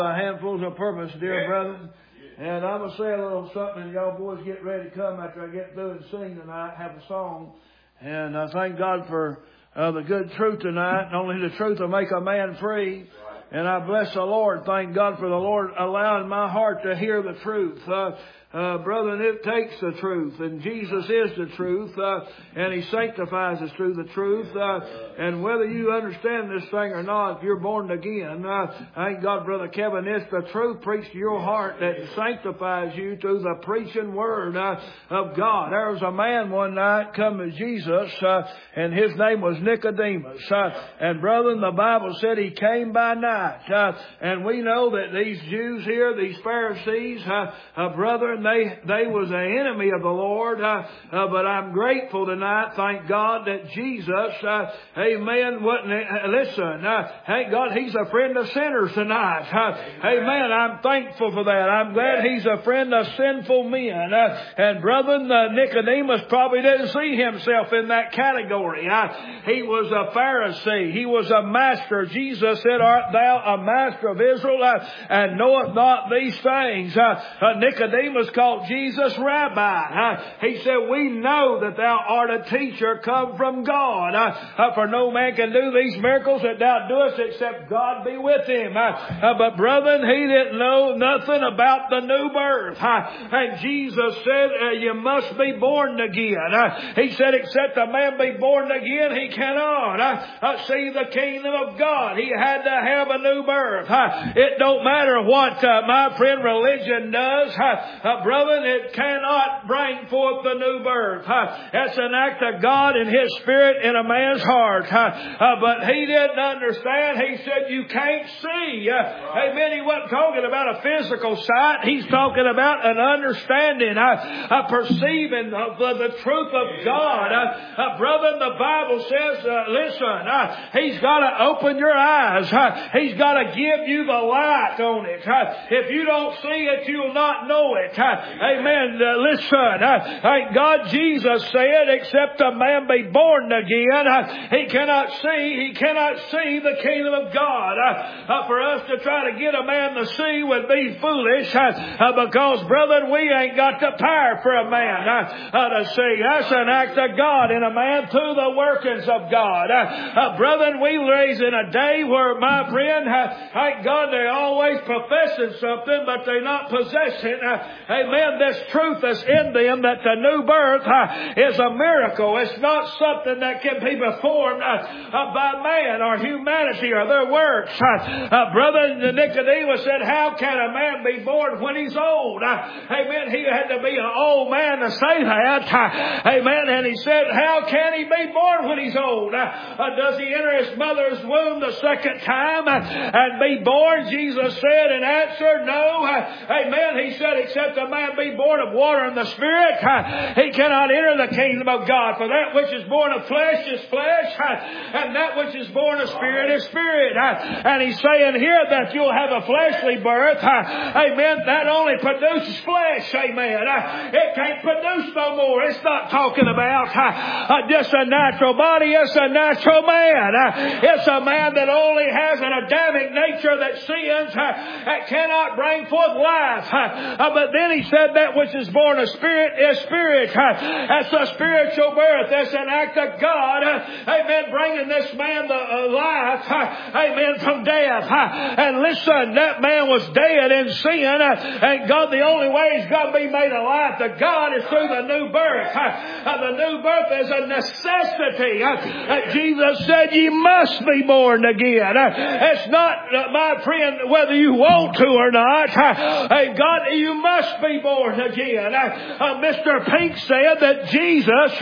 Handfuls of purpose, dear brethren. And I'm going to say a little something, and y'all boys get ready to come after I get through and sing tonight, have a song. And I thank God for the good truth tonight. And only the truth will make a man free. And I bless the Lord. Thank God for the Lord allowing my heart to hear the truth. Brethren, it takes the truth, and Jesus is the truth, and He sanctifies us through the truth, and whether you understand this thing or not, if you're born again, thank God, Brother Kevin, it's the truth preached to your heart that sanctifies you through the preaching Word of God. There was a man one night come to Jesus, and his name was Nicodemus, and brethren, the Bible said he came by night, and we know that these Jews here, these Pharisees, brethren, they was an enemy of the Lord, but I'm grateful tonight, thank God, that Jesus, amen, listen, thank God He's a friend of sinners tonight, amen, I'm thankful for that. I'm glad He's a friend of sinful men, and brethren, Nicodemus probably didn't see himself in that category. He was a Pharisee, he was a master. Jesus said, art thou a master of Israel, and knoweth not these things? Nicodemus called Jesus Rabbi. He said, we know that thou art a teacher come from God. For no man can do these miracles that thou doest except God be with him. But brethren, he didn't know nothing about the new birth. And Jesus said, you must be born again. He said, except a man be born again, he cannot see the kingdom of God. He had to have a new birth. It don't matter what, my friend, religion does. Brethren, it cannot bring forth the new birth. That's an act of God and His Spirit in a man's heart. But he didn't understand. He said, you can't see. Amen. He wasn't talking about a physical sight. He's talking about an understanding, perceiving the truth of God. Brethren, the Bible says, listen, He's got to open your eyes. He's got to give you the light on it. If you don't see it, you'll not know it. Amen. Listen, thank God Jesus said, except a man be born again, he cannot see the kingdom of God. For us to try to get a man to see would be foolish, because, brethren, we ain't got the power for a man to see. That's an act of God in a man through the workings of God. Brethren, we raise in a day where, my friend, thank God they're always professing something, but they're not possessing. Amen. This truth that's in them, that the new birth is a miracle. It's not something that can be performed by man or humanity or their works. Brother Nicodemus said, how can a man be born when he's old? Amen. He had to be an old man to say that. Amen. And he said, how can he be born when he's old? Does he enter his mother's womb the second time and be born? Jesus said and answered, no. Amen. He said, except a man be born of water and the Spirit, he cannot enter the kingdom of God. For that which is born of flesh is flesh, and that which is born of Spirit is spirit. And He's saying here that you'll have a fleshly birth. Amen. That only produces flesh. Amen. It can't produce no more. It's not talking about just a natural body. It's a natural man. It's a man that only has an Adamic nature that sins, that cannot bring forth life. But then He said that which is born of Spirit is spirit. That's a spiritual birth. That's an act of God. Amen. Bringing this man to life. Amen. From death. And listen, that man was dead in sin. And God, the only way he's got to be made alive to God is through the new birth. The new birth is a necessity. Jesus said you must be born again. It's not, my friend, whether you want to or not. God, you must be born again. Mr. Pink said that Jesus,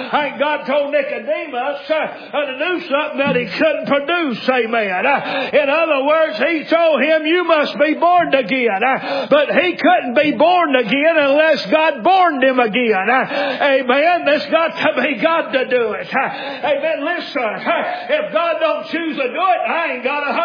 God told Nicodemus to do something that he couldn't produce. Amen. In other words, He told him, you must be born again. But he couldn't be born again unless God born him again. Amen. There's got to be God to do it. Amen. Listen, if God don't choose to do it, I ain't got a hoe.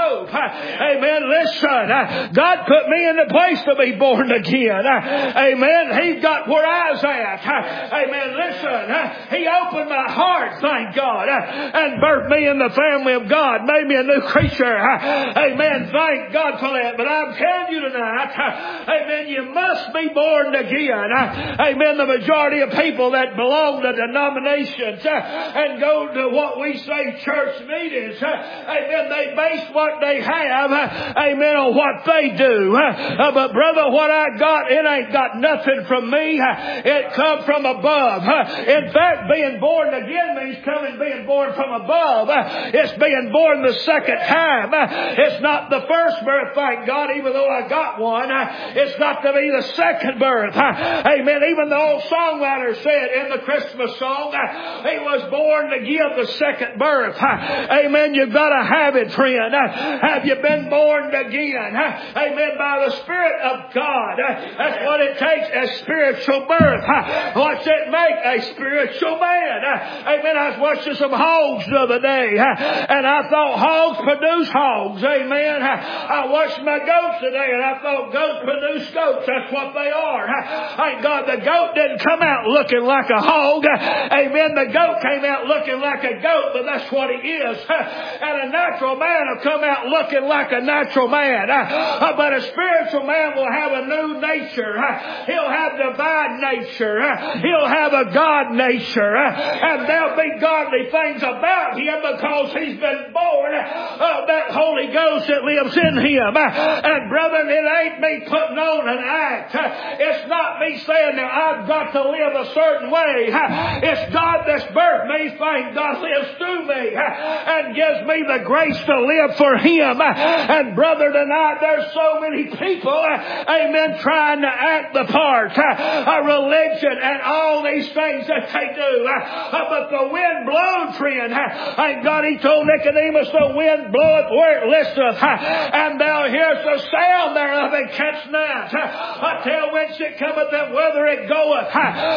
Job. Amen. Listen, God put me in the place to be born again. Amen. He got where I was at. Amen. Listen, He opened my heart, thank God, and birthed me in the family of God, made me a new creature. Amen. Thank God for that. But I'm telling you tonight, amen, you must be born again. Amen. The majority of people that belong to denominations and go to what we say church meetings, amen, they base what they have, amen, on what they do. But brother, what I got, it ain't got nothing from me. It come from above. In fact, being born again means being born from above. It's being born the second time. It's not the first birth, thank God, even though I got one. It's got to be the second birth. Amen. Even the old songwriter said in the Christmas song, he was born to give the second birth. Amen. You've got to have it, friend. Have you been born again? Amen. By the Spirit of God. That's what it takes, a spiritual birth. What's it make? A spiritual man. Amen. I was watching some hogs the other day, and I thought hogs produce hogs. Amen. I watched my goats today, and I thought goats produce goats. That's what they are. Thank God the goat didn't come out looking like a hog. Amen. The goat came out looking like a goat, but that's what he is. And a natural man will come out looking like a natural man. But a spiritual man will have a new nature. He'll have divine nature. He'll have a God nature. And there'll be godly things about him because he's been born of that Holy Ghost that lives in him. And brother, it ain't me putting on an act. It's not me saying that I've got to live a certain way. It's God that's birthed me. Thank God lives through me and gives me the grace to live for Him. And brother, tonight there's so many people, amen, trying to act the part. Religion and all these things that they do. But the wind blows, friend. Thank God He told Nicodemus, the wind bloweth where it listeth, and thou hearest the sound thereof and catch not. Tell whence it cometh and whither it goeth.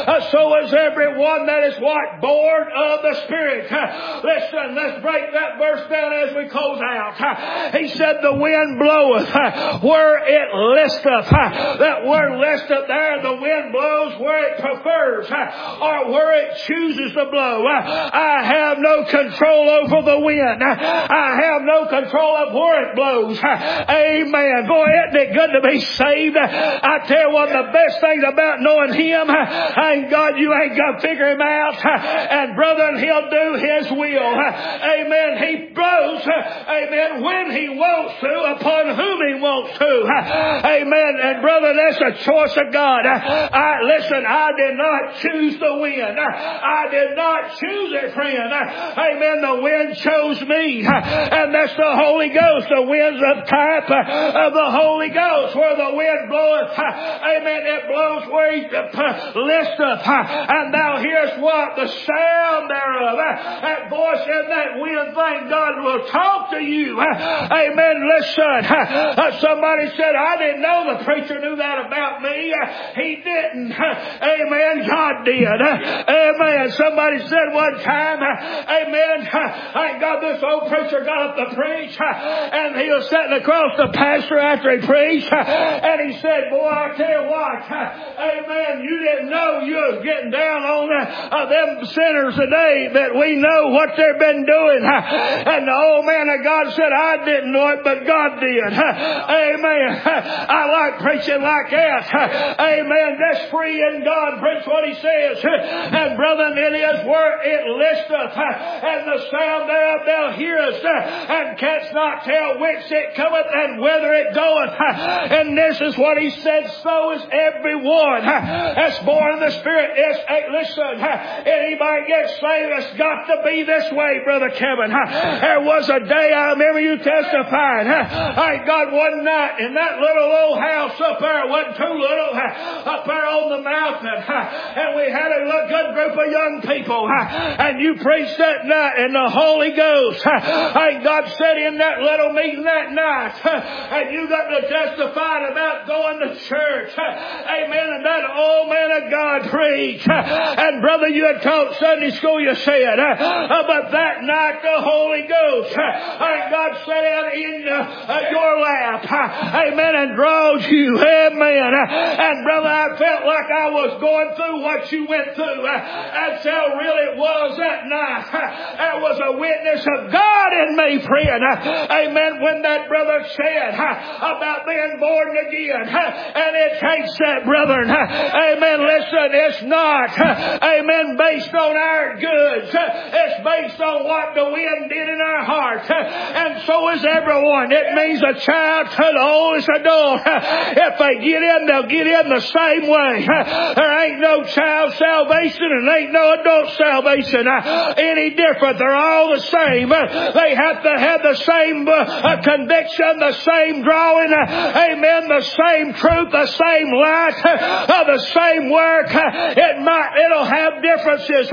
So is everyone that is what? Born of the Spirit. Listen, let's break that verse down as we close out. He said the wind bloweth where it listeth. That word listeth there, the wind blows where it prefers or where it chooses to blow. I have no control over the wind. I have no control of where it blows. Amen. Boy, isn't it good to be saved? I tell you, one of the best things about knowing Him, thank God you ain't got to figure Him out. And brother, He'll do His will. Amen. He blows, amen, when He wants to, upon whom He wants to. Amen. And brother, that's a choice of God. Listen, I did not choose the wind. I did not choose it, friend. Amen. The wind chose me. And that's the Holy Ghost. The wind's a type of the Holy Ghost. Where the wind bloweth, amen, it blows where He listeth. And thou hearest what? The sound thereof. That voice in that wind, thank God, will talk to you. Amen. Listen, somebody said, I didn't know the preacher knew that about me. He didn't. Amen. God did. Amen. Somebody said one time, amen, thank God this old preacher got up to preach, and he was sitting across the pastor after he preached, and he said, boy, I tell you what, amen, you didn't know you was getting down on them sinners today that we know what they've been doing. And the old man of God said, I didn't know it, but God did. Amen. I like preaching like that. Amen. That's free in God. Preach what He says. And brethren, it is where it listeth, and the sound thereof thou hearest, and canst not tell whence it cometh and whither it goeth. And this is what He said, so is everyone that's born of the Spirit. Listen, anybody gets saved, it's got to be this way, Brother Kevin. There was a day, I remember you testifying, thank God, one night in that little old house up there, it wasn't too little, up there on the mountain, and we had a good group of young people, and you preached that night, and the Holy Ghost, thank God, said in that little meeting that night, and you got to testify about going to church. Amen. And that old man of God preached. And brother, you had taught Sunday school, you said. But that night the Holy Ghost, thank God, set down in your lap, amen, and draws you, amen. And brother, I felt like I was going through what you went through. That's how real it was that night. There was a witness of God in me, friend, amen, when that brother said about being born again. And it takes that, brethren, amen, listen, it's not, amen, based on our goods. It's based on what the wind did in our heart. And so is everyone. It means a child to the oldest adult. If they get in, they'll get in the same way. There ain't no child salvation and ain't no adult salvation any different. They're all the same. They have to have the same conviction, the same drawing, amen, the same truth, the same light, the same work. It'll have differences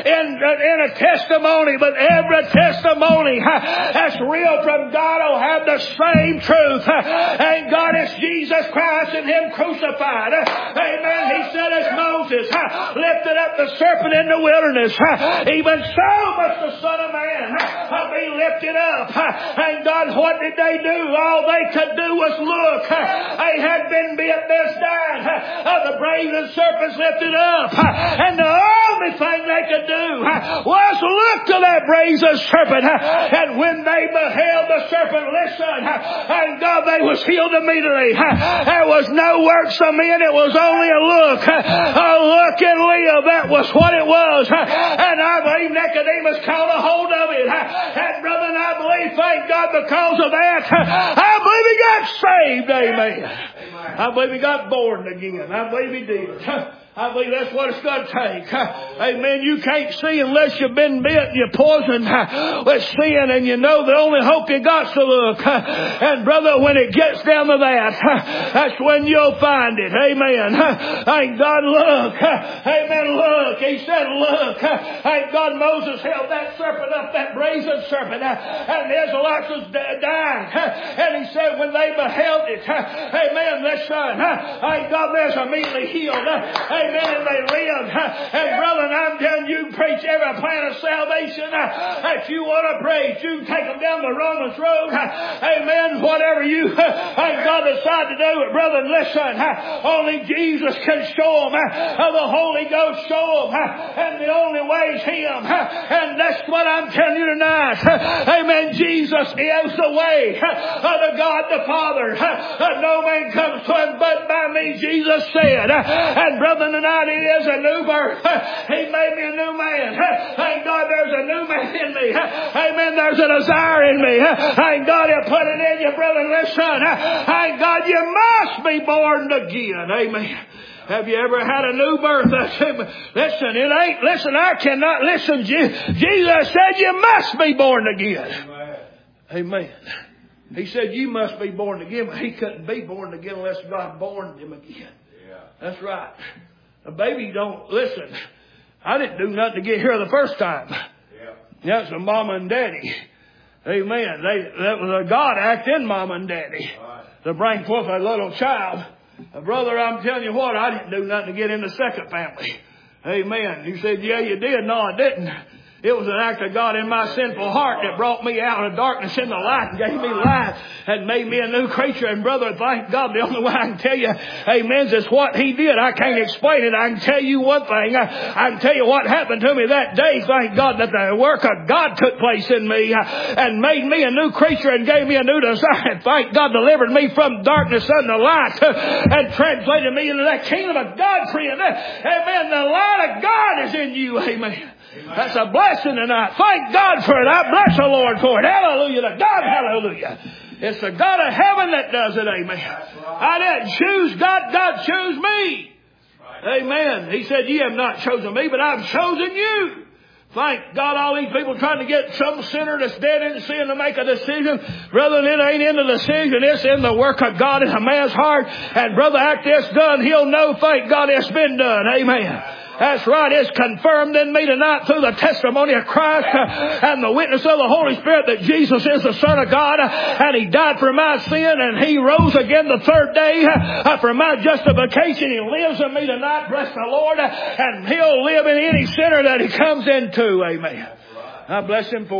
in a testimony, but every testimony that's real from God will have the same truth. And God is Jesus Christ and Him crucified. Amen. He said as Moses lifted up the serpent in the wilderness, even so must the Son of Man be lifted up. And God, what did they do? All they could do was look. They had been bit, this died. The brazen serpents lifted up. And the only thing they could do was look to that brazen serpent. And when they beheld the serpent, listen, and God, they was healed immediately. There was no works of men. It was only a look. A look and live. That was what it was. And I believe Nicodemus caught a hold of it. And brother, and I believe, thank God, because of that, I believe he got saved. Amen. I believe he got born again. I believe he did. I believe that's what it's going to take. Amen. You can't see unless you've been bit and you're poisoned with sin, and you know the only hope you got's to look. And brother, when it gets down to that, that's when you'll find it. Amen. Thank God, look. Amen, look. He said, look. Thank God Moses held that serpent up, that brazen serpent, and the Israelites was dying. And he said when they beheld it, amen, listen, thank God there's immediately healed. Amen. And they lived. And brother, I'm telling you, preach every plan of salvation that you want to preach. You take them down the Romans road. Amen. Whatever you and God decide to do it, brother, listen. Only Jesus can show them. The Holy Ghost show them. And the only way is Him. And that's what I'm telling you tonight. Amen. Jesus is the way to God the Father. No man comes to Him but by me, Jesus said. And brother, tonight it is a new birth. He made me a new man. Thank God there's a new man in me. Amen. There's a desire in me. Thank God He'll put it in you, brother. Listen. Thank God you must be born again. Amen. Have you ever had a new birth? Listen, it ain't, listen, I cannot listen. Jesus said you must be born again. Amen. He said you must be born again, but He couldn't be born again unless God born Him again. That's right. A baby don't, listen, I didn't do nothing to get here the first time. That's a mama and daddy. Amen. That was a God act in mama and daddy to bring forth a little child. Brother, I'm telling you what, I didn't do nothing to get in the second family. Amen. You said, yeah, you did. No, I didn't. It was an act of God in my sinful heart that brought me out of darkness into light and gave me life and made me a new creature. And brother, thank God, the only way I can tell you, amen, is what He did. I can't explain it. I can tell you one thing. I can tell you what happened to me that day. Thank God that the work of God took place in me and made me a new creature and gave me a new desire. Thank God delivered me from darkness unto light and translated me into that kingdom of God, friend. Amen. The light of God is in you. Amen. That's a blessing tonight. Thank God for it. I bless the Lord for it. Hallelujah to God. Hallelujah. It's the God of heaven that does it. Amen. I didn't choose God. God chose me. Amen. He said, ye have not chosen me, but I've chosen you. Thank God all these people trying to get some sinner that's dead in sin to make a decision. Brother, it ain't in the decision. It's in the work of God in a man's heart. And brother, after it's done, he'll know, thank God it's been done. Amen. That's right. It's confirmed in me tonight through the testimony of Christ and the witness of the Holy Spirit that Jesus is the Son of God and He died for my sin and He rose again the third day for my justification. He lives in me tonight. Bless the Lord. And He'll live in any sinner that He comes into. Amen. I bless Him for